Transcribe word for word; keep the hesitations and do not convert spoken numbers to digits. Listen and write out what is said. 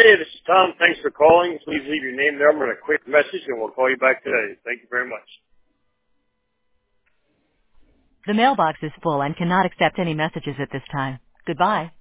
Hey, this is Tom. Thanks for calling. Please leave your name, number, and a quick message, and we'll call you back today. Thank you very much. The mailbox is full and cannot accept any messages at this time. Goodbye.